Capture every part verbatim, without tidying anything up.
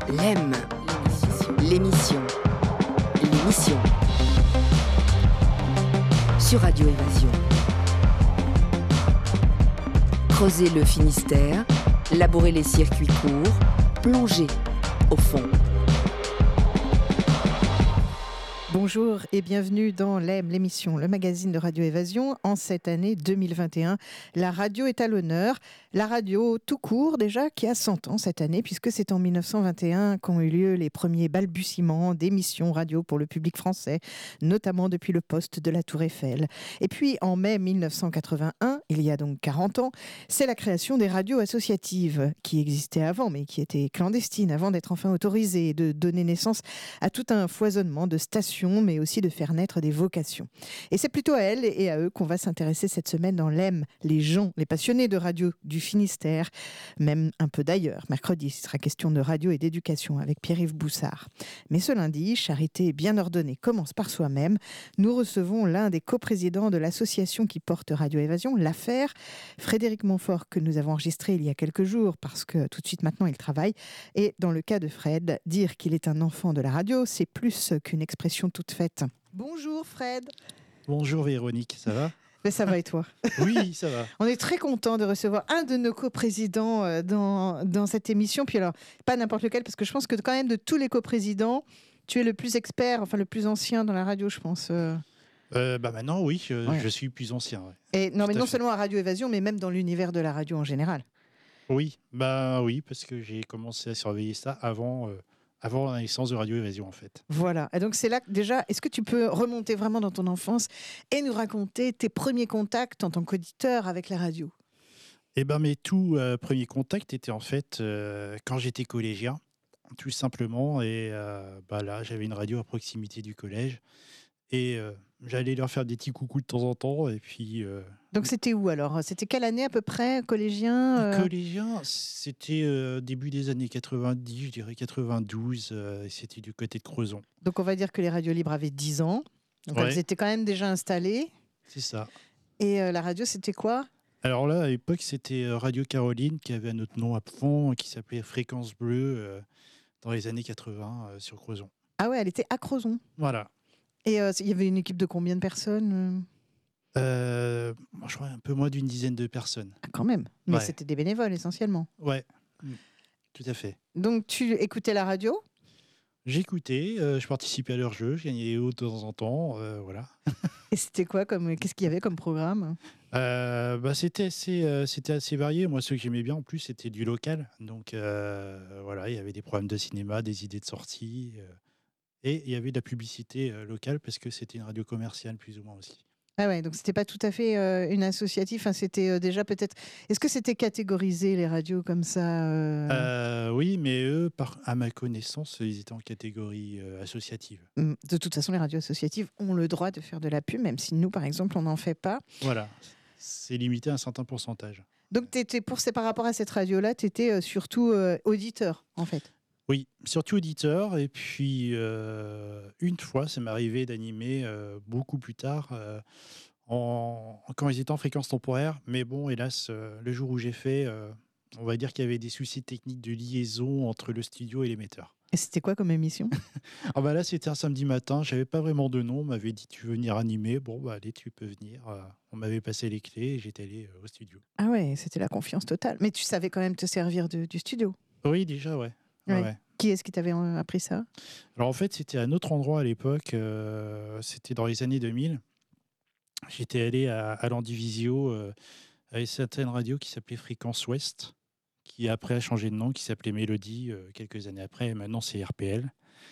L'aime, l'émission, l'émission sur Radio Évasion. Creuser le Finistère, labourer les circuits courts, plonger au fond. Bonjour et bienvenue dans L'aime, l'émission, le magazine de Radio Évasion. En cette année deux mille vingt et un, la radio est à l'honneur. La radio tout court déjà, qui a cent ans cette année, puisque c'est en mille neuf cent vingt et un qu'ont eu lieu les premiers balbutiements d'émissions radio pour le public français, notamment depuis le poste de la Tour Eiffel. Et puis en mai mille neuf cent quatre-vingt-un, il y a donc quarante ans, c'est la création des radios associatives, qui existaient avant, mais qui étaient clandestines, avant d'être enfin autorisées et de donner naissance à tout un foisonnement de stations, mais aussi de faire naître des vocations. Et c'est plutôt à elles et à eux qu'on va s'intéresser cette semaine dans L'aime, les gens, les passionnés de radio du Finistère, même un peu d'ailleurs. Mercredi, ce sera question de radio et d'éducation avec Pierre-Yves Boussard. Mais ce lundi, charité bien ordonnée commence par soi-même. Nous recevons l'un des coprésidents de l'association qui porte Radio Évasion, l'Affaire, Frédéric Montfort, que nous avons enregistré il y a quelques jours parce que tout de suite maintenant il travaille. Et dans le cas de Fred, dire qu'il est un enfant de la radio, c'est plus qu'une expression toute faite. Bonjour Fred. Bonjour Véronique, ça va ? Mais ça va et toi ? Oui, ça va. On est très content de recevoir un de nos coprésidents dans, dans cette émission. Puis alors, pas n'importe lequel, parce que je pense que quand même de tous les coprésidents, tu es le plus expert, enfin le plus ancien dans la radio, je pense. Euh... Euh, bah maintenant, oui, je, ouais. je suis plus ancien. Ouais. Et non, Tout mais non fait. seulement à Radio Évasion, mais même dans l'univers de la radio en général. Oui, bah oui, parce que j'ai commencé à surveiller ça avant, euh, avant la naissance de Radio Évasion, en fait. Voilà. Et donc c'est là que déjà, est-ce que tu peux remonter vraiment dans ton enfance et nous raconter tes premiers contacts en tant qu'auditeur avec la radio ? Eh ben mes tout euh, premiers contacts étaient en fait euh, quand j'étais collégien, tout simplement. Et euh, bah là, j'avais une radio à proximité du collège. Et euh, j'allais leur faire des petits coucous de temps en temps. Et puis, euh, donc c'était où alors ? C'était quelle année à peu près, collégien euh... Collégien, c'était euh, début des années quatre-vingt-dix, je dirais quatre-vingt-douze. Euh, c'était du côté de Creuson. Donc on va dire que les radios libres avaient dix ans. Donc ouais. elles étaient quand même déjà installées. C'est ça. Et euh, la radio, c'était quoi ? Alors là, à l'époque, c'était Radio Caroline qui avait un autre nom à fond, qui s'appelait Fréquence Bleue, euh, dans les années quatre-vingts, euh, sur Creuson. Ah ouais, elle était à Creuson. Voilà. Et il euh, y avait une équipe de combien de personnes ? euh, Je crois un peu moins d'une dizaine de personnes. Ah, quand même. Mais ouais. C'était des bénévoles essentiellement. Ouais, tout à fait. Donc tu écoutais la radio ? J'écoutais, euh, je participais à leurs jeux, je gagnais des hauts de temps en temps, euh, voilà. Et c'était quoi comme, qu'est-ce qu'il y avait comme programme ? euh, bah, c'était, assez, euh, c'était assez varié. Moi, ce que j'aimais bien, en plus, c'était du local. Donc, euh, voilà, il y avait des programmes de cinéma, des idées de sortie. Euh, et il y avait de la publicité euh, locale parce que c'était une radio commerciale, plus ou moins aussi. Ah ouais, donc c'était pas tout à fait euh, une associative. Enfin, c'était euh, déjà peut-être. Est-ce que c'était catégorisé les radios comme ça euh... Euh, Oui, mais eux, par, à ma connaissance, ils étaient en catégorie euh, associative. De toute façon, les radios associatives ont le droit de faire de la pub, même si nous, par exemple, on n'en fait pas. Voilà, c'est limité à un certain pourcentage. Donc, t'étais, pour, c'est par rapport à cette radio-là, tu étais euh, surtout euh, auditeur, en fait. Oui, surtout auditeur. Et puis, euh, une fois, ça m'est arrivé d'animer euh, beaucoup plus tard, euh, en, quand ils étaient en fréquence temporaire. Mais bon, hélas, euh, le jour où j'ai fait, euh, on va dire qu'il y avait des soucis techniques de liaison entre le studio et l'émetteur. Et c'était quoi comme émission ? Ah bah là, c'était un samedi matin. Je n'avais pas vraiment de nom. On m'avait dit, tu veux venir animer ? Bon, bah allez, tu peux venir. Euh, on m'avait passé les clés et j'étais allé euh, au studio. Ah ouais, c'était la confiance totale. Mais tu savais quand même te servir de, du studio ? Oui, déjà, ouais. Ouais. Ouais, ouais. Qui est-ce qui t'avait appris ça ? Alors en fait, c'était à un autre endroit à l'époque. Euh, c'était dans les années deux mille. J'étais allé à, à l'Andivisio, euh, à une certaine radio qui s'appelait Fréquence Ouest, qui après a changé de nom, qui s'appelait Mélodie euh, quelques années après. Et maintenant, c'est R P L.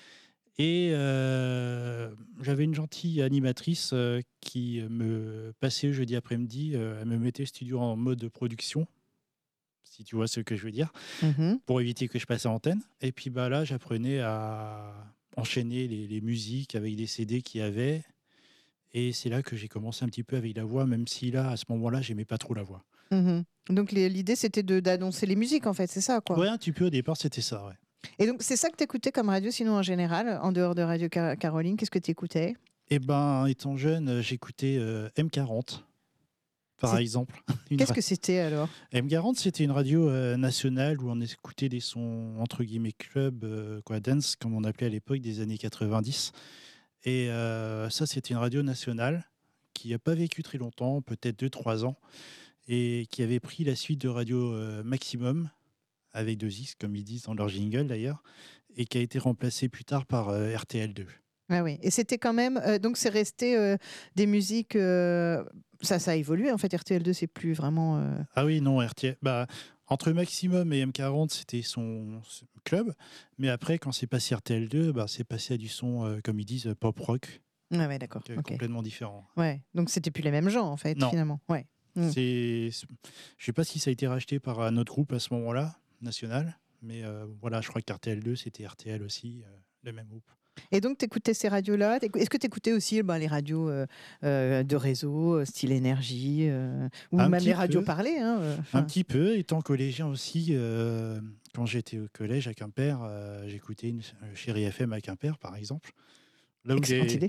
Et euh, j'avais une gentille animatrice euh, qui me passait jeudi après-midi. Euh, elle me mettait le studio en mode production, si tu vois ce que je veux dire, mm-hmm. pour éviter que je passe à l'antenne. Et puis bah, là, j'apprenais à enchaîner les, les musiques avec des C D qu'il y avait. Et c'est là que j'ai commencé un petit peu avec la voix, même si là, à ce moment-là, j'aimais pas trop la voix. Mm-hmm. Donc les, l'idée, c'était de, d'annoncer les musiques, en fait, c'est ça, quoi ? Ouais, un petit peu au départ, c'était ça, ouais. Et donc, c'est ça que tu écoutais comme radio, sinon en général, en dehors de Radio Car- Caroline, qu'est-ce que tu écoutais ? Eh ben, étant jeune, j'écoutais euh, M quarante. par C'est- exemple. Une Qu'est-ce ra- que c'était alors? M quarante, c'était une radio euh, nationale où on écoutait des sons entre guillemets club, euh, quoi, dance, comme on appelait à l'époque, des années quatre-vingt-dix. Et euh, ça, c'était une radio nationale qui n'a pas vécu très longtemps, peut-être deux trois ans, et qui avait pris la suite de Radio euh, Maximum, avec deux X, comme ils disent dans leur jingle d'ailleurs, et qui a été remplacée plus tard par euh, R T L deux. Ah oui, et c'était quand même, euh, donc c'est resté euh, des musiques, euh, ça, ça a évolué en fait. R T L deux, c'est plus vraiment. euh, Ah oui, non, R T L, bah, entre Maximum et M quarante, c'était son son club, mais après, quand c'est passé R T L deux, bah, c'est passé à du son, euh, comme ils disent, pop rock, Ah ouais, d'accord. donc, euh, Ok. complètement différent. Ouais, donc c'était plus les mêmes gens en fait Non, finalement. Ouais. Mm. c'est, c'est- je sais pas si ça a été racheté par un autre groupe à ce moment-là, national, mais euh, voilà, je crois que R T L deux, c'était R T L aussi, euh, le même groupe. Et donc tu écoutais ces radios-là. T'écou- Est-ce que tu écoutais aussi ben, les radios euh, euh, de réseau, euh, style énergie, euh, ou Un même petit les radios peu. parlées hein, euh, Un enfin, petit peu, étant collégien aussi, euh, quand j'étais au collège à Quimper, euh, j'écoutais une euh, Chérie F M à Quimper, par exemple. Là où Excellente j'ai idée.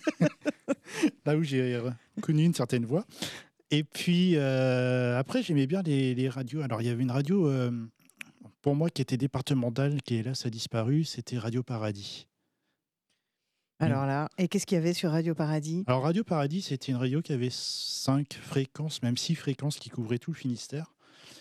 là où j'ai connu une certaine voix. Et puis euh, après, j'aimais bien les, les radios. Alors, il y avait une radio, euh, pour moi, qui était départementale, qui hélas a disparu, c'était Radio Paradis. Une- Alors là, et qu'est-ce qu'il y avait sur Radio Paradis? Alors, Radio Paradis, c'était une radio qui avait cinq fréquences, même six fréquences qui couvraient tout le Finistère.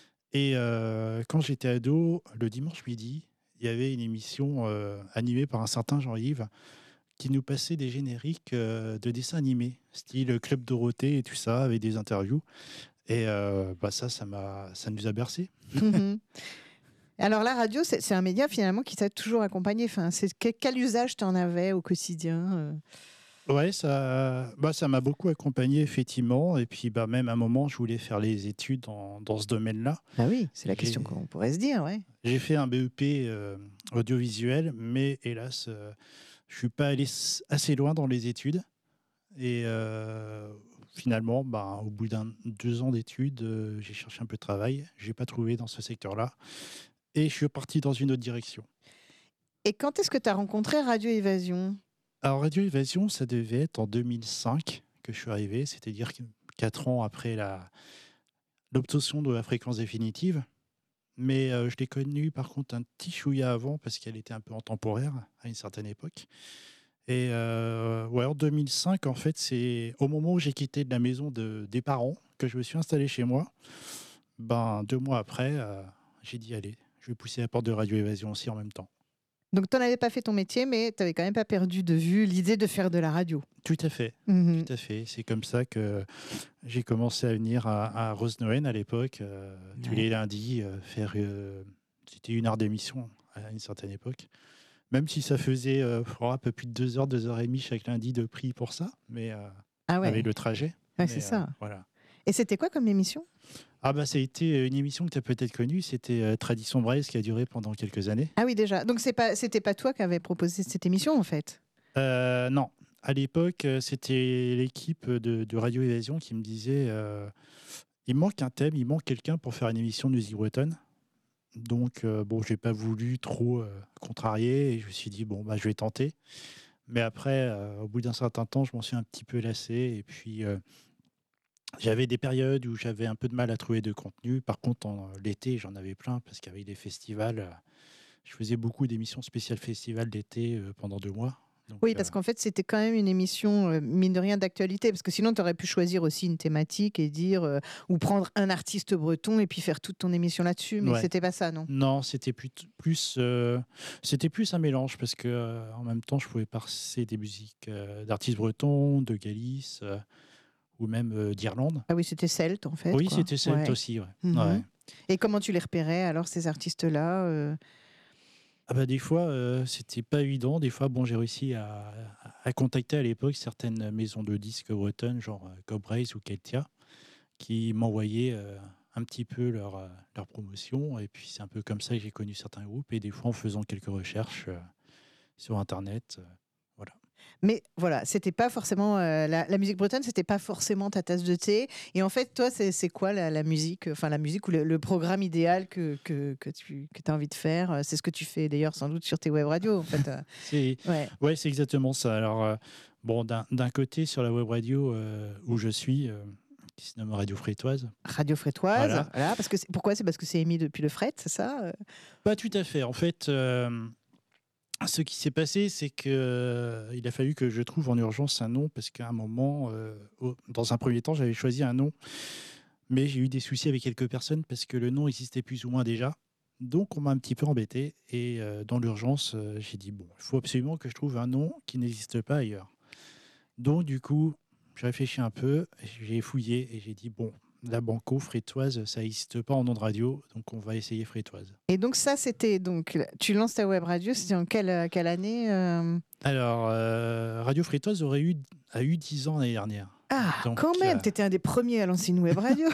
Et euh, quand j'étais ado, le dimanche midi, il y avait une émission euh, animée par un certain Jean-Yves qui nous passait des génériques euh, de dessins animés, style Club Dorothée et tout ça, avec des interviews. Et euh, bah ça, ça, m'a, ça nous a bercé. Mhm. Alors la radio, c'est c'est un média finalement qui t'a toujours accompagné. Enfin, c'est que- quel usage tu en avais au quotidien euh Ouais, ça, bah, ça m'a beaucoup accompagné, effectivement. Et puis, bah, même à un moment, je voulais faire les études dans, dans ce domaine-là. Bah oui, c'est la J'ai- question qu'on pourrait se dire, ouais. J'ai fait un B E P euh, audiovisuel, mais hélas, euh, je suis pas allé s- assez loin dans les études. Et euh, finalement, bah, au bout d'un deux ans d'études, euh, j'ai cherché un peu de travail. J'ai pas trouvé dans ce secteur-là. Et je suis parti dans une autre direction. Et quand est-ce que tu as rencontré Radio Évasion? Alors, Radio Évasion, ça devait être en deux mille cinq que je suis arrivé, c'est-à-dire que quatre ans après la, l'obtention de la fréquence définitive. Mais euh, je l'ai connue par contre un petit chouïa avant parce qu'elle était un peu en temporaire à une certaine époque. Et euh, ouais, en deux mille cinq, en fait, c'est au moment où j'ai quitté de la maison de, des parents que je me suis installé chez moi. Ben, deux mois après, euh, j'ai dit allez, je vais pousser la porte de Radio Évasion aussi en même temps. Donc tu n'avais pas fait ton métier, mais tu n'avais quand même pas perdu de vue l'idée de faire de la radio. Tout à fait, Mhm. tout à fait. C'est comme ça que j'ai commencé à venir à, à Rosnoen à l'époque, euh, tous Ouais. les lundis, euh, faire. euh, c'était une heure d'émission à une certaine époque. Même si ça faisait euh, oh, un peu plus de deux heures, deux heures et demie chaque lundi de prix pour ça, mais euh, Ah ouais, avec le trajet. ouais, Mais, c'est euh, ça. voilà. Et c'était quoi comme émission? Ah bah ça a été une émission que tu as peut-être connue, c'était euh, Tradition Braise qui a duré pendant quelques années. Ah oui, déjà. Donc c'est pas, c'était pas toi qui avais proposé cette émission en fait. Euh, non, à l'époque, euh, c'était l'équipe de, de Radio Évasion qui me disait euh, il manque un thème, il manque quelqu'un pour faire une émission de musique bretonne. Donc, euh, bon, j'ai pas voulu trop euh, contrarier et je me suis dit, bon, bah, je vais tenter. Mais après, euh, au bout d'un certain temps, je m'en suis un petit peu lassé. Et puis, euh, j'avais des périodes où j'avais un peu de mal à trouver de contenu. Par contre, en, l'été, j'en avais plein parce qu'avec les festivals, euh, je faisais beaucoup d'émissions spéciales festivals d'été euh, pendant deux mois. Donc, Oui, parce euh, qu'en fait, c'était quand même une émission, euh, mine de rien, d'actualité. Parce que sinon, tu aurais pu choisir aussi une thématique et dire, euh, ou prendre un artiste breton et puis faire toute ton émission là-dessus. Mais Ouais. c'était pas ça, non? Non, c'était plus, plus, euh, c'était plus un mélange parce que euh, en même temps, je pouvais passer des musiques euh, d'artistes bretons, de Galice euh, ou même euh, d'Irlande. Ah oui, c'était celte, en fait. Oui, quoi. c'était celte Ouais. aussi. Ouais. Mhm. Ouais. Et comment tu les repérais, alors, ces artistes-là euh Ah bah, des fois, euh, c'était pas évident. Des fois, bon, j'ai réussi à, à contacter à l'époque certaines maisons de disques bretonnes, genre euh, Cobraze ou Keltia, qui m'envoyaient euh, un petit peu leur, euh, leur promotion. Et puis, c'est un peu comme ça que j'ai connu certains groupes. Et des fois, en faisant quelques recherches euh, sur Internet. euh, voilà. Mais voilà, c'était pas forcément euh, la, la musique bretonne, c'était pas forcément ta tasse de thé. Et en fait, toi, c'est c'est quoi la, la musique, enfin la musique ou le, le programme idéal que, que, que tu que as envie de faire? C'est ce que tu fais d'ailleurs sans doute sur tes web radios. En fait. euh. C'est Ouais. ouais, c'est exactement ça. Alors, euh, bon, d'un d'un côté, sur la web radio euh, où je suis, euh, qui se nomme Radio Frétoise. Radio Frétoise, Voilà. voilà, parce que c'est- pourquoi? C'est parce que c'est émis depuis le fret, c'est ça? euh Pas tout à fait. En fait, euh, ce qui s'est passé, c'est que euh, il a fallu que je trouve en urgence un nom parce qu'à un moment, euh, au- dans un premier temps, j'avais choisi un nom, mais j'ai eu des soucis avec quelques personnes parce que le nom existait plus ou moins déjà. Donc, on m'a un petit peu embêté et euh, dans l'urgence, euh, j'ai dit bon, il faut absolument que je trouve un nom qui n'existe pas ailleurs. Donc, du coup, j'ai réfléchi un peu, j'ai fouillé et j'ai dit bon, la banco frétoise, ça n'existe pas en nom de radio, donc on va essayer frétoise. Et donc ça, c'était donc tu lances ta web radio, c'était en quelle, euh, quelle année euh Alors, euh, Radio Frétoise aurait eu, a eu dix ans l'année dernière. Ah, Donc, quand même, euh, tu étais un des premiers à lancer une web radio.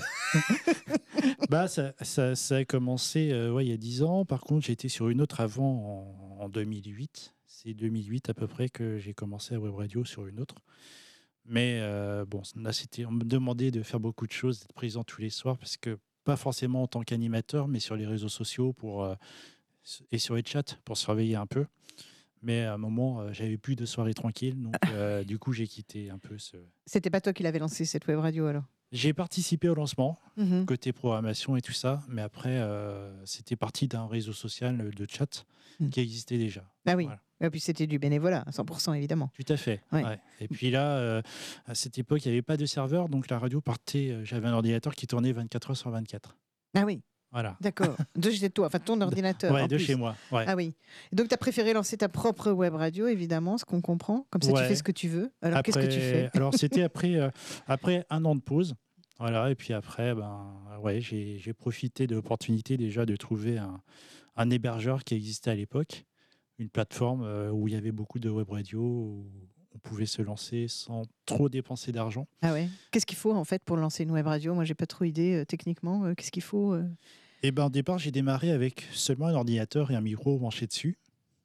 bah, ça, ça- ça a commencé euh, ouais, il y a dix ans. Par contre, j'étais sur une autre avant en, en deux mille huit. C'est deux mille huit à peu près que j'ai commencé à web radio sur une autre. Mais euh, bon, là, c'était, on me demandait de faire beaucoup de choses, d'être présent tous les soirs, parce que pas forcément en tant qu'animateur, mais sur les réseaux sociaux pour, euh, et sur les chats pour surveiller un peu. Mais à un moment, euh, j'avais plus de soirée tranquille, donc euh, du coup, j'ai quitté un peu ce. C'était pas toi qui l'avais lancé cette web radio alors? J'ai participé au lancement, Mhm. côté programmation et tout ça, mais après, euh, c'était parti d'un réseau social de chat Mm. qui existait déjà. Ah oui. Voilà. Et puis c'était du bénévolat, à cent pour cent évidemment. Tout à fait. Ouais. Ouais. Et puis là, euh, à cette époque, il n'y avait pas de serveur, donc la radio partait. euh, J'avais un ordinateur qui tournait vingt-quatre heures sur vingt-quatre. Ah oui, Voilà. d'accord. De chez toi, enfin ton ordinateur. Ouais, en de plus. chez moi. Ouais. Ah oui. Et donc tu as préféré lancer ta propre web radio, évidemment, ce qu'on comprend. Comme ça, tu Ouais. fais ce que tu veux. Alors qu'est-ce que tu Après- fais? Alors, c'était après, euh, après un an de pause. Voilà. Et puis après, ben, ouais, j'ai j'ai profité de l'opportunité déjà de trouver un, un hébergeur qui existait à l'époque, une plateforme euh, où il y avait beaucoup de web radio, où on pouvait se lancer sans trop dépenser d'argent. Ah ouais. Qu'est-ce qu'il faut en fait pour lancer une web radio? Moi, j'ai pas trop idée euh, techniquement. euh, Qu'est-ce qu'il faut euh Et ben, au départ, j'ai démarré avec seulement un ordinateur et un micro branché dessus.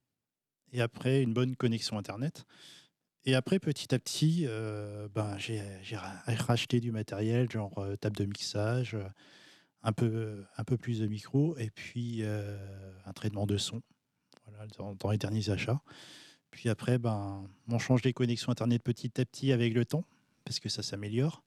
Et après, une bonne connexion Internet. Et après, petit à petit, euh, ben, j'ai j'ai ra- racheté du matériel, genre euh, table de mixage, euh, un peu, un peu plus de micro, et puis euh, un traitement de son, voilà, dans, dans les derniers achats. Puis après, ben, on change les connexions Internet petit à petit avec le temps, parce que ça s'améliore.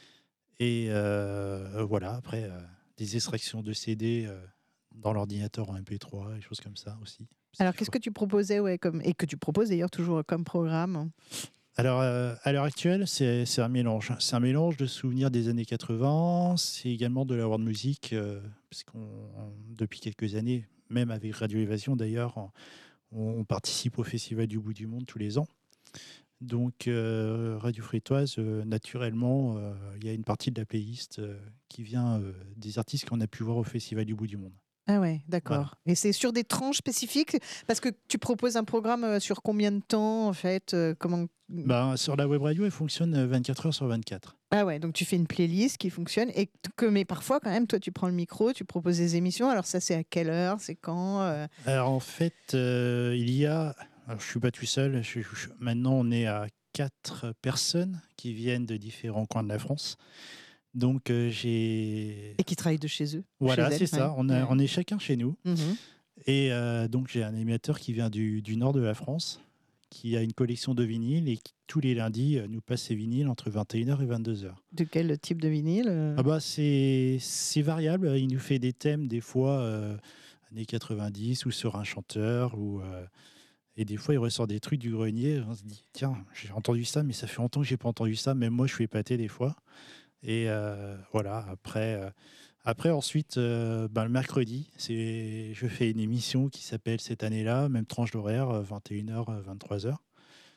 Et euh, voilà, après, euh, des extractions de C D euh, dans l'ordinateur en M P trois, et choses comme ça aussi. Alors qu'est-ce que tu proposais, ouais, comme et que tu proposes d'ailleurs toujours comme programme? Alors, euh, à l'heure actuelle, c'est c'est un mélange. C'est un mélange de souvenirs des années quatre-vingts, c'est également de la world music, euh, parce qu'on, depuis quelques années, même avec Radio Évasion d'ailleurs, on, on participe au Festival du Bout du Monde tous les ans. Donc, euh, Radio Frétoise, euh, naturellement, euh, il y a une partie de la playlist euh, qui vient euh, des artistes qu'on a pu voir au Festival du Bout du Monde. Ah ouais, d'accord. Et c'est sur des tranches spécifiques parce que tu proposes un programme euh, sur combien de temps en fait euh, comment... Ben, sur la web radio, elle fonctionne euh, vingt-quatre heures sur vingt-quatre. Ah ouais, donc tu fais une playlist qui fonctionne et que mais parfois quand même toi tu prends le micro, tu proposes des émissions. Alors ça c'est à quelle heure, c'est quand euh Alors en fait, euh, il y a, alors, je suis pas tout seul, je- je- maintenant on est à quatre personnes qui viennent de différents coins de la France. Donc euh, j'ai... Et qui travaillent de chez eux. Voilà, chez c'est elles, ça, ouais. on, a- Ouais. on est chacun chez nous. Mhm. Et euh, donc j'ai un animateur qui vient du, du nord de la France, qui a une collection de vinyles et qui tous les lundis euh, nous passe ses vinyles entre vingt et une heures et vingt-deux heures. De quel type de vinyle euh Ah bah c'est c'est variable, il nous fait des thèmes des fois euh, années quatre-vingt-dix ou sur un chanteur ou euh, et des fois il ressort des trucs du grenier, on se dit tiens, j'ai entendu ça mais ça fait longtemps que j'ai pas entendu ça, même moi je suis épaté des fois. Et euh, voilà, après euh, après ensuite euh, ben, le mercredi, c'est je fais une émission qui s'appelle Cette année-là, même tranche d'horaire, euh, vingt et une heures vingt-trois heures.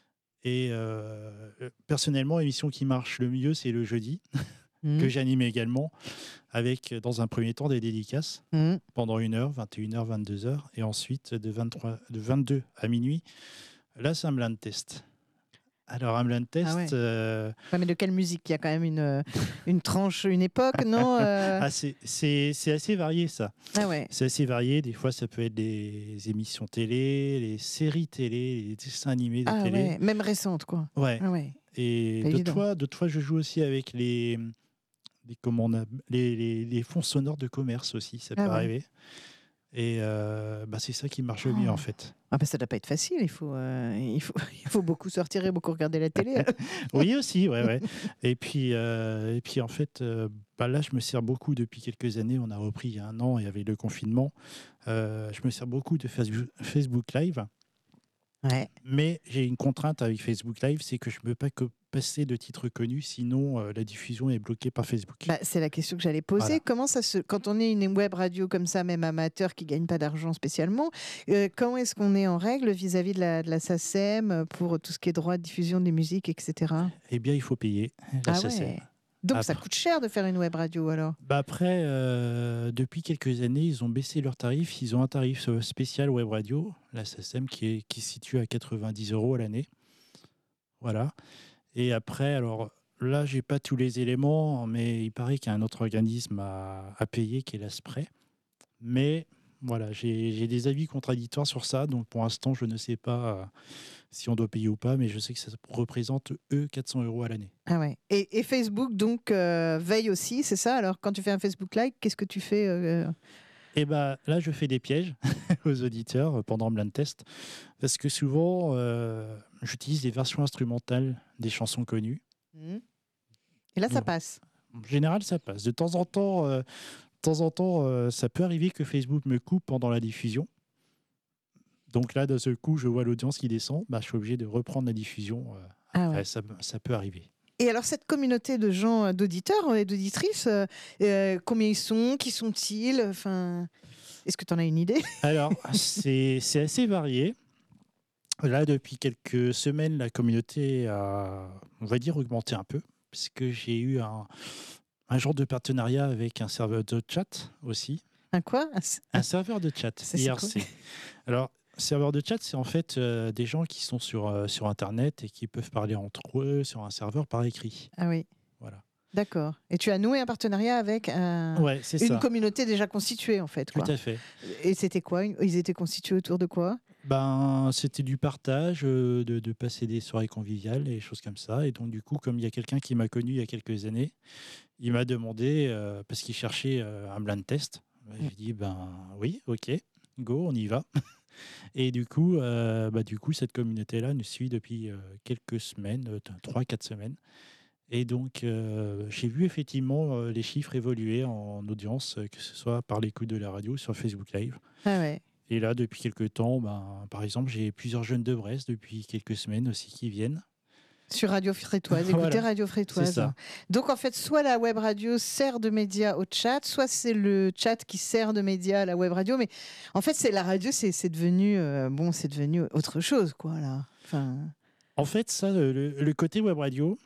Et euh, personnellement, l'émission qui marche le mieux, c'est le jeudi, Mhm. que j'anime également, avec dans un premier temps des dédicaces Mhm. pendant une heure, vingt et une heures, vingt-deux heures, et ensuite de, vingt-trois, de vingt-deux à minuit, là c'est un blind test. Alors un blind test, Ah ouais. euh, Ouais, mais de quelle musique? Il y a quand même une, euh, une tranche, une époque, non euh ah, c'est, c'est, c'est assez varié ça. Ah ouais. C'est assez varié, des fois ça peut être des émissions télé, les séries télé, les dessins animés de Ah télé. ouais, même récente quoi. Ouais. Ah ouais. Et Pas d'autres évident. fois, d'autres fois, je joue aussi avec les, les, comment on a- les, les, les fonds sonores de commerce aussi, ça peut Ah ouais. arriver. Et euh, bah, c'est ça qui marche le mieux, en fait. Ah bah ça ne doit pas être facile, il faut, euh, il, faut, il faut beaucoup sortir et beaucoup regarder la télé. Oui, aussi, ouais, ouais. Et puis, euh, et puis en fait, euh, bah là, je me sers beaucoup depuis quelques années. On a repris il y a un an, il y avait le confinement. Euh, je me sers beaucoup de Facebook, Facebook Live. Ouais. Mais j'ai une contrainte avec Facebook Live, c'est que je ne peux pas que passer de titres connus, sinon euh, la diffusion est bloquée par Facebook. Bah, c'est la question que j'allais poser. Voilà. Comment ça se, quand on est une web radio comme ça, même amateur qui gagne pas d'argent spécialement, euh, comment est-ce qu'on est en règle vis-à-vis de la, de la SACEM pour tout ce qui est droit de diffusion des musiques, et cetera. Eh bien, il faut payer la Ah SACEM. ouais. Donc ça Après- coûte cher de faire une web radio alors. Bah après, euh, depuis quelques années, ils ont baissé leurs tarifs. Ils ont un tarif euh, spécial web radio, la SACEM, qui, est, qui se situe à quatre-vingt-dix euros à l'année. Voilà. Et après, alors là, j'ai pas tous les éléments, mais il paraît qu'il y a un autre organisme à, à payer qui est l'ASPRE. Mais voilà, j'ai j'ai des avis contradictoires sur ça. Donc pour l'instant, je ne sais pas euh, si on doit payer ou pas, mais je sais que ça représente, eux, quatre cents euros à l'année. Ah ouais. Et, et Facebook donc euh, veille aussi, c'est ça. Alors quand tu fais un Facebook Live, qu'est-ce que tu fais euh, Et bah là, je fais des pièges aux auditeurs pendant le blind test, parce que souvent, euh, j'utilise des versions instrumentales des chansons connues. hmm Et là ça Bon. passe. En général, ça passe. De temps en temps, euh, de temps en temps, euh, ça peut arriver que Facebook me coupe pendant la diffusion. Donc là, d'un seul coup, je vois l'audience qui descend. Bah, je suis obligé de reprendre la diffusion. euh, Ah après, ouais. ça, ça peut arriver. Et alors cette communauté de gens, d'auditeurs et d'auditrices, euh, euh, combien ils sont, qui sont-ils, enfin, est-ce que tu en as une idée? Alors, c'est c'est assez varié. Là, depuis quelques semaines, la communauté a, on va dire, augmenté un peu, puisque j'ai eu un, un genre de partenariat avec un serveur de chat aussi. Un quoi? Un s- Un serveur de chat, Ça, c'est I R C. Alors, serveur de chat, c'est en fait euh, des gens qui sont sur, euh, sur Internet et qui peuvent parler entre eux sur un serveur par écrit. Ah oui, Voilà. d'accord. Et tu as noué un partenariat avec un- Ouais, c'est une ça. communauté déjà constituée en fait, Tout quoi. à fait. Et c'était quoi? Ils étaient constitués autour de quoi? Ben, c'était du partage, euh, de, de passer des soirées conviviales et des choses comme ça. Et donc, du coup, comme il y a quelqu'un qui m'a connu il y a quelques années, il m'a demandé, euh, parce qu'il cherchait euh, un blind test. J'ai dit, ben oui, ok, go, on y va. Et du coup, euh, bah, du coup cette communauté-là nous suit depuis euh, quelques semaines, euh, trois, quatre semaines. Et donc, euh, j'ai vu effectivement euh, les chiffres évoluer en audience, euh, que ce soit par l'écoute de la radio sur Facebook Live. Ah ouais. Et là, depuis quelques temps, ben, par exemple, j'ai plusieurs jeunes de Brest depuis quelques semaines aussi qui viennent. Sur Radio Frétoise, écoutez Voilà, Radio Frétoise. c'est ça. Donc en fait, soit la web radio sert de média au chat, soit c'est le chat qui sert de média à la web radio. Mais en fait, c'est la radio, c'est c'est devenu euh, bon, c'est devenu autre chose, quoi là. Enfin, En fait, ça, le, le côté web radio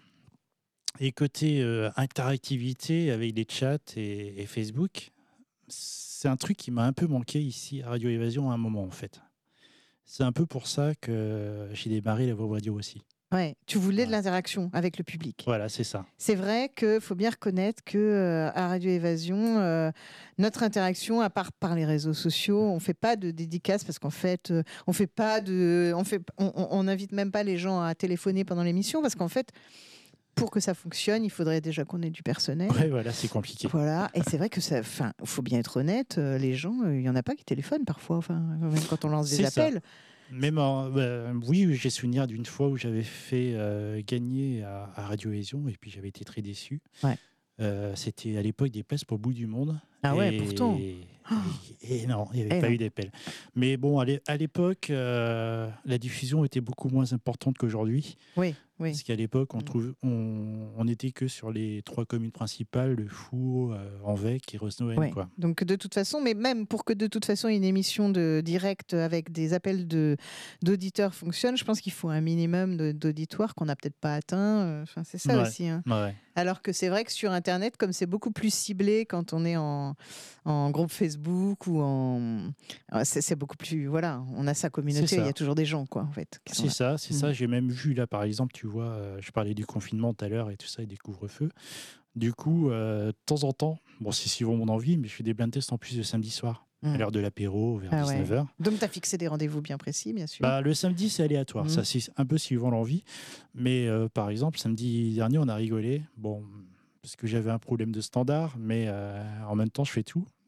et côté euh, interactivité avec les chats et, et Facebook, c'est un truc qui m'a un peu manqué ici à Radio Évasion à un moment, en fait. C'est un peu pour ça que j'ai démarré la web radio aussi. ouais, tu voulais de Voilà. l'interaction avec le public. Voilà, c'est ça. C'est vrai qu'il faut bien reconnaître que euh, à Radio Évasion, euh, notre interaction, à part par les réseaux sociaux, on fait pas de dédicaces parce qu'en fait, euh, on fait pas de, on fait, on, on- on n'invite même pas les gens à téléphoner pendant l'émission parce qu'en fait, pour que ça fonctionne, il faudrait déjà qu'on ait du personnel. Ouais, voilà, c'est compliqué. Voilà, et c'est vrai que ça, enfin, faut bien être honnête, euh, les gens, euh, il y en a pas qui téléphonent parfois, enfin, même quand on lance des C'est ça. appels. Même en- bah, oui, j'ai souvenir d'une fois où j'avais fait euh, gagner à, à Radio Évasion et puis j'avais été très déçu. Ouais. Euh, C'était à l'époque des places pour le bout du monde. Ah ouais, Et- pourtant. Et, et non, il n'y avait Et pas non. eu d'appel. Mais bon, à l'é- à l'époque, euh, la diffusion était beaucoup moins importante qu'aujourd'hui. Oui, oui. Parce qu'à l'époque, on Mm. trouve, on, on était que sur les trois communes principales, le Four, euh, Anvec et Rosnoën, Ouais. quoi. Donc de toute façon, mais même pour que de toute façon une émission de direct avec des appels de d'auditeurs fonctionne, je pense qu'il faut un minimum de- d'auditoire qu'on n'a peut-être pas atteint. euh, Enfin, c'est ça Ouais. aussi. hein. Ouais. Alors que c'est vrai que sur Internet, comme c'est beaucoup plus ciblé quand on est en, en groupe Facebook ou en, ah, c'est c'est beaucoup plus, voilà, on a sa communauté. C'est Il ça. y a toujours des gens, quoi, en fait. qui sont C'est là. ça, c'est Mm. ça. J'ai même vu là, par exemple, tu vois, euh, je parlais du confinement tout à l'heure et tout ça, et des couvre-feux. Du coup, euh, de temps en temps, bon, c'est suivant mon envie, mais je fais des blind tests en plus le samedi soir, Mm. à l'heure de l'apéro, vers Ah ouais. dix-neuf heures. Donc tu as fixé des rendez-vous bien précis, bien sûr. Bah, le samedi, c'est aléatoire. Mhm. Ça, c'est un peu suivant l'envie. Mais euh, par exemple, samedi dernier, on a rigolé. Bon, parce que j'avais un problème de standard, mais euh, en même temps, je fais tout.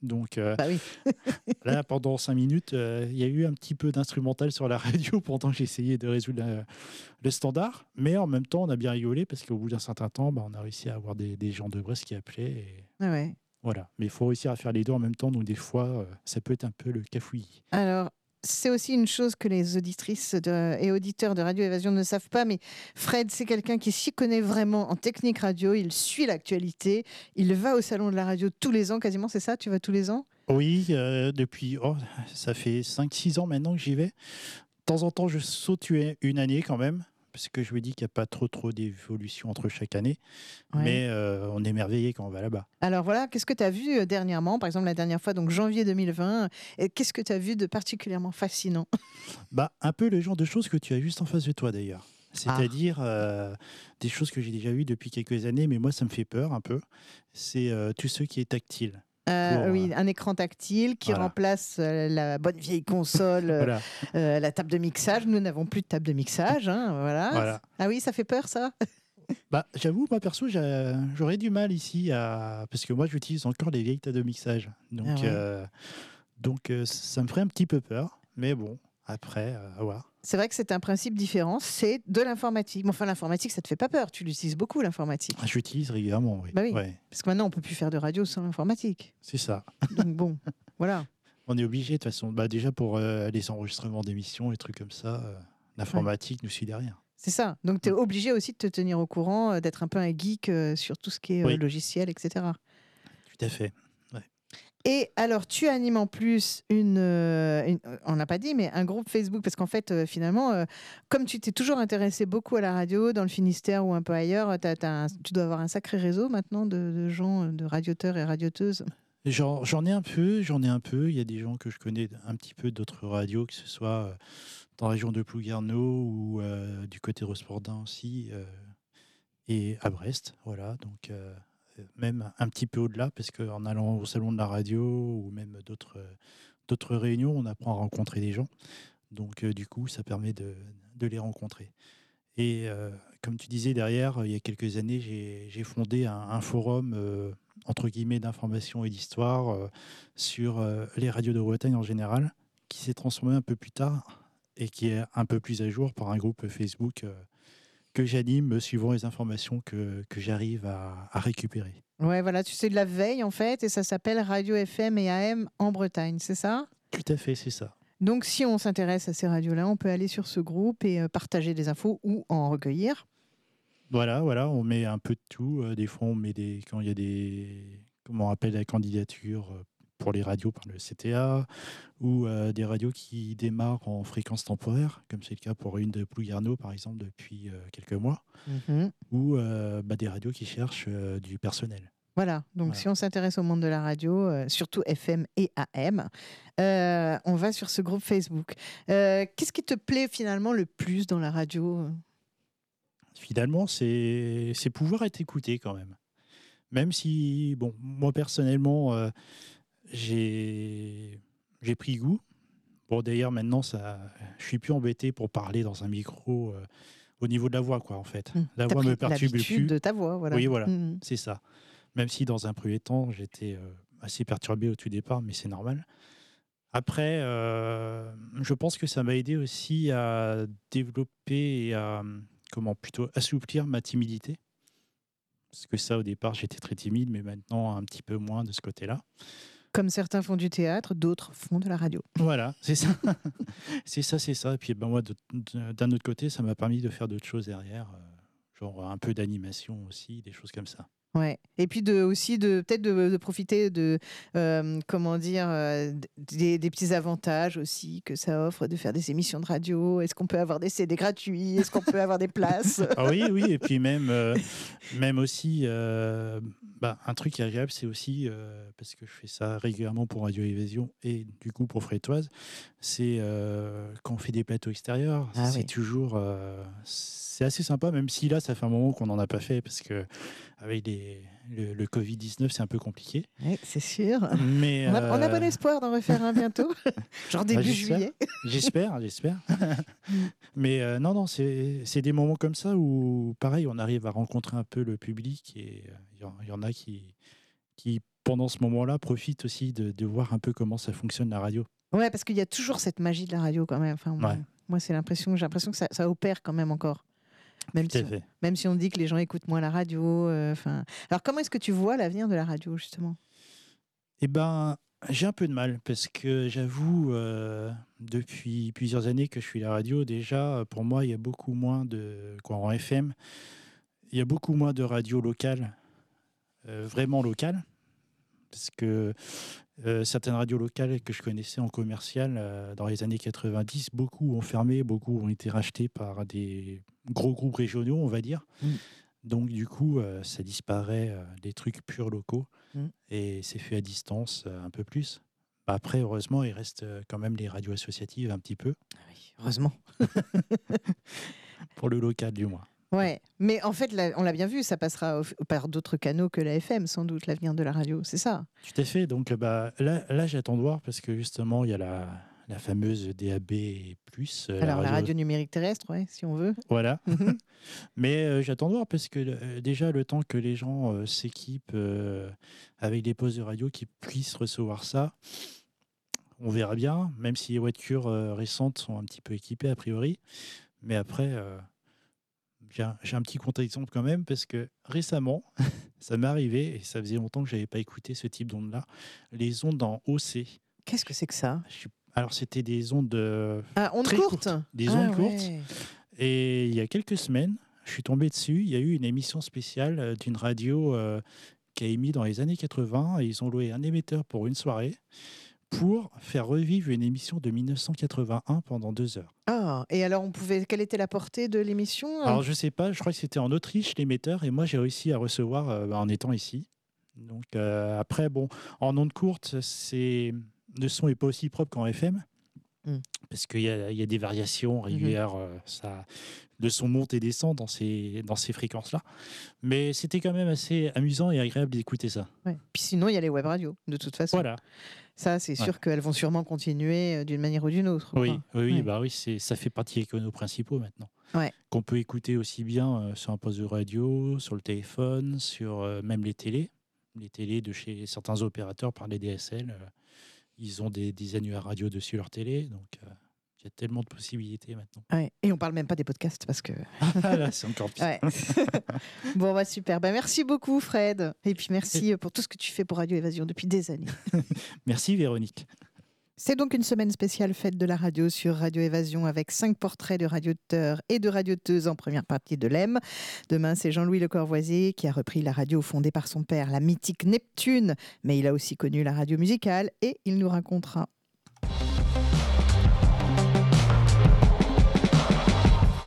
Donc euh, Bah oui. là, pendant cinq minutes, euh, il y a eu un petit peu d'instrumental sur la radio pendant que j'essayais de résoudre la- le standard. Mais en même temps, on a bien rigolé parce qu'au bout d'un certain temps, bah, on a réussi à avoir des, des gens de Brest qui appelaient. Et Ah ouais. voilà. Mais il faut réussir à faire les deux en même temps. Donc des fois, euh, ça peut être un peu le cafouillis. Alors, c'est aussi une chose que les auditrices de- et auditeurs de Radio Évasion ne savent pas, mais Fred, c'est quelqu'un qui s'y connaît vraiment en technique radio. Il suit l'actualité. Il va au salon de la radio tous les ans, quasiment, c'est ça? Tu vas tous les ans? Oui, euh, depuis, oh, ça fait cinq six ans maintenant que j'y vais. De temps en temps, je saute une année quand même, parce que je me dis qu'il n'y a pas trop, trop d'évolution entre chaque année. Ouais. Mais euh, on est émerveillé quand on va là-bas. Alors voilà, qu'est-ce que tu as vu euh, dernièrement? Par exemple, la dernière fois, donc janvier deux mille vingt. Et qu'est-ce que tu as vu de particulièrement fascinant? Bah, un peu le genre de choses que tu as juste en face de toi d'ailleurs. C'est-à-dire euh, des choses que j'ai déjà vues depuis quelques années, mais moi ça me fait peur un peu. C'est euh, tout ce qui est tactile. Euh, Pour, oui, euh, un écran tactile qui voilà. remplace euh, la bonne vieille console, euh, Voilà. euh, la table de mixage. Nous n'avons plus de table de mixage. Hein, voilà. Voilà. Ah oui, ça fait peur, ça? Bah, j'avoue, moi perso, j'a- j'aurais du mal ici à. Parce que moi j'utilise encore les vieilles tables de mixage. Donc, Ah ouais. euh, donc euh, ça me ferait un petit peu peur. Mais bon, après, euh, à voir. C'est vrai que c'est un principe différent, c'est de l'informatique. Mais enfin, l'informatique, ça te fait pas peur. Tu l'utilises beaucoup, l'informatique. Ah, j'utilise régulièrement, oui. Bah oui. Ouais, Parce que maintenant, on peut plus faire de radio sans l'informatique. c'est ça. Donc bon, voilà. On est obligé de toute façon. Bah, déjà pour euh, les enregistrements d'émissions, les trucs comme ça, euh, l'informatique nous suit derrière. C'est ça. Donc, tu es Mm. obligé aussi de te tenir au courant, euh, d'être un peu un geek euh, sur tout ce qui est euh, Oui. logiciel, et cetera. Tout à fait. Et alors, tu animes en plus une, euh, une- euh, on n'a pas dit, mais un groupe Facebook, parce qu'en fait, euh, finalement, euh, comme tu t'es toujours intéressé beaucoup à la radio, dans le Finistère ou un peu ailleurs, euh, t'as- t'as un- tu dois avoir un sacré réseau maintenant de, de gens, euh, de radioteurs et radioteuses. J'en j'en ai un peu, j'en ai un peu. Il y a des gens que je connais un petit peu d'autres radios, que ce soit euh, dans la région de Plouguerneau ou euh, du côté de Rospordin aussi, euh, et à Brest. Voilà, donc euh, même un petit peu au-delà, parce qu'en allant au salon de la radio ou même d'autres euh, d'autres réunions, on apprend à rencontrer des gens. Donc euh, du coup, ça permet de, de les rencontrer. Et euh, comme tu disais derrière, il y a quelques années, j'ai j'ai fondé un, un forum euh, entre guillemets d'information et d'histoire euh, sur euh, les radios de Bretagne en général, qui s'est transformé un peu plus tard et qui est un peu plus à jour par un groupe Facebook euh, que j'anime suivant les informations que, que j'arrive à, à récupérer. Ouais, voilà, tu sais de la veille en fait, et ça s'appelle Radio F M et A M en Bretagne, c'est ça? Tout à fait, c'est ça. Donc, si on s'intéresse à ces radios-là, on peut aller sur ce groupe et euh, partager des infos ou en recueillir. Voilà, voilà, on met un peu de tout. Euh, des fois, on met des quand il y a des comment on appelle la candidature euh, pour les radios par le C T A ou euh, des radios qui démarrent en fréquence temporaire, comme c'est le cas pour une de Plouguerneau par exemple depuis euh, quelques mois, Mhm. ou euh, bah, des radios qui cherchent euh, du personnel. Voilà, donc Voilà. si on s'intéresse au monde de la radio, euh, surtout F M et A M, euh, on va sur ce groupe Facebook. Euh, Qu'est-ce qui te plaît finalement le plus dans la radio? Finalement, c'est c'est pouvoir être écouté quand même. Même si, bon, moi personnellement, euh, j'ai j'ai pris goût. Bon, d'ailleurs, maintenant, ça, je suis plus embêté pour parler dans un micro euh, au niveau de la voix, quoi, en fait. Hmm. La T'as voix me pris perturbe l'habitude plus. de ta voix, voilà. Oui, voilà, Mhm. c'est ça. Même si dans un premier temps, j'étais euh, assez perturbé au tout départ, mais c'est normal. Après, euh, je pense que ça m'a aidé aussi à développer et à, comment, plutôt assouplir ma timidité. Parce que ça, au départ, j'étais très timide, mais maintenant, un petit peu moins de ce côté-là. Comme certains font du théâtre, d'autres font de la radio. Voilà, c'est ça. c'est ça, c'est ça. Et puis, ben, moi, de- de- d'un autre côté, ça m'a permis de faire d'autres choses derrière, euh, genre un peu d'animation aussi, des choses comme ça. Ouais. Et puis de, aussi de peut-être de, de profiter de euh, comment dire euh, d- des, des petits avantages aussi que ça offre de faire des émissions de radio. Est-ce qu'on peut avoir des C D gratuits? Est-ce qu'on peut avoir des places? Ah oui, oui, et puis même, euh, même aussi, euh, bah, un truc qui est agréable, c'est aussi, euh, parce que je fais ça régulièrement pour Radio Évasion et du coup pour Frétoise, c'est euh, quand on fait des plateaux extérieurs, Ah c'est oui. toujours, euh, c'est assez sympa, même si là, ça fait un moment qu'on n'en a pas fait, parce que avec les, le, le covid dix-neuf, c'est un peu compliqué. Oui, c'est sûr. Mais, On a, on a bon euh, espoir d'en refaire un bientôt, genre début j'espère. juillet. J'espère, j'espère. Mais euh, non, non, c'est c'est des moments comme ça où, pareil, on arrive à rencontrer un peu le public et euh, il y en- il y, en a qui, qui pendant ce moment-là, profite aussi de, de voir un peu comment ça fonctionne la radio. Ouais, parce qu'il y a toujours cette magie de la radio quand même. Enfin, moi, Ouais. moi, c'est l'impression, j'ai l'impression que ça, ça opère quand même encore. Même Tout à si, fait. même si on dit que les gens écoutent moins la radio. euh, Enfin, alors, comment est-ce que tu vois l'avenir de la radio, justement? Eh ben, j'ai un peu de mal parce que j'avoue, euh, depuis plusieurs années que je suis à la radio, déjà, pour moi, il y a beaucoup moins de. Quoi, en F M, il y a beaucoup moins de radios locales, euh, vraiment locales. Parce que euh, certaines radios locales que je connaissais en commercial euh, dans les années quatre-vingt-dix, beaucoup ont fermé, beaucoup ont été rachetés par des gros groupes régionaux, on va dire. Mm. Donc du coup, euh, ça disparaît euh, des trucs purs locaux Mm. et c'est fait à distance euh, un peu plus. Bah, après, heureusement, il reste euh, quand même les radios associatives un petit peu, Oui, heureusement. pour le local du moins. Ouais, mais en fait, là, on l'a bien vu, ça passera au- par d'autres canaux que la F M, sans doute, l'avenir de la radio, c'est ça. Tout à fait. Donc bah, là, là j'attends de voir parce que justement, il y a la, la fameuse D A B plus, euh, Alors, la radio numérique terrestre, ouais, si on veut. Voilà. Mhm. Mais euh, j'attends de voir parce que euh, déjà, le temps que les gens euh, s'équipent euh, avec des postes de radio qui puissent recevoir ça, on verra bien, même si les voitures euh, récentes sont un petit peu équipées a priori. Mais après, euh, j'ai un, j'ai un petit contre-exemple quand même parce que récemment, ça m'est arrivé et ça faisait longtemps que je n'avais pas écouté ce type d'ondes-là, les ondes en O C. Qu'est-ce que c'est que ça? Je suis- Alors, c'était des ondes, euh, Ah, ondes très courtes. courtes, des Ah, ondes courtes. ouais. Et il y a quelques semaines, je suis tombé dessus. Il y a eu une émission spéciale euh, d'une radio euh, qui a émis dans les années quatre-vingts. Et ils ont loué un émetteur pour une soirée pour faire revivre une émission de mille neuf cent quatre-vingt-un pendant deux heures. Ah, et alors, on pouvait. Quelle était la portée de l'émission? Alors, je sais pas, je crois que c'était en Autriche, l'émetteur. Et moi, j'ai réussi à recevoir euh, en étant ici. Donc, euh, après, bon, en ondes courtes, c'est... le son n'est pas aussi propre qu'en F M. Mm. Parce qu'il y a, il y a des variations régulières. euh, ça, le son monte et descend dans ces, dans ces fréquences-là. Mais c'était quand même assez amusant et agréable d'écouter ça. Ouais. Puis sinon, il y a les web radios, de toute façon. Voilà. Ça, c'est sûr Ouais. qu'elles vont sûrement continuer euh, d'une manière ou d'une autre. Oui, quoi. oui, oui, Ouais. bah oui, c'est, ça fait partie des canaux principaux maintenant. Ouais. Qu'on peut écouter aussi bien euh, sur un poste de radio, sur le téléphone, sur euh, même les télés. Les télés de chez certains opérateurs par les D S L. euh, ils ont des, des annuaires radio dessus leur télé. Donc, euh, il y a tellement de possibilités maintenant. Ouais. Et on parle même pas des podcasts parce que. Ah là, c'est encore pire. Ouais. Bon, bah super. Bah, merci beaucoup, Fred. Et puis merci pour tout ce que tu fais pour Radio Évasion depuis des années. Merci Véronique. C'est donc une semaine spéciale fête de la radio sur Radio Évasion avec cinq portraits de radioteurs et de radioteuses en première partie de l'E M. Demain, c'est Jean-Louis Le Corvoisier qui a repris la radio fondée par son père, la mythique Neptune. Mais il a aussi connu la radio musicale et il nous racontera